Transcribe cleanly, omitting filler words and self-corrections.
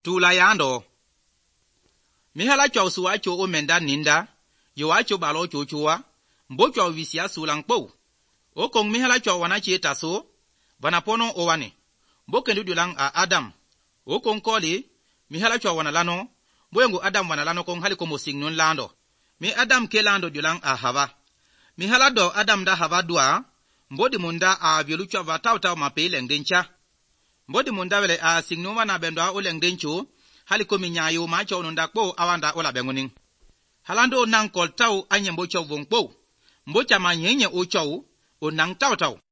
tu la yando mihala chow suwa cho o menda ninda yo cho balo cho chowa mbo chow visia sulang po o kong mihala chow wana cheta so bana pono o wane mbo kendu dulang a Adam o kong koli mihala chow wana lano mbo Adam wana lano kong hali komo singnun lando mi Adam ke lando dulang a Hawa mihala do Adam da Hawa dua mbodi munda a violu chow va taw ma pe lengdencha mbodi munda wele a singnu wana bendo a o lengdencho hali komi nyayo ma chow nunda kpo awanda ola benguning halando nang kol taw anyembo chow vongpo mbo chama nyenye o chow o nang taw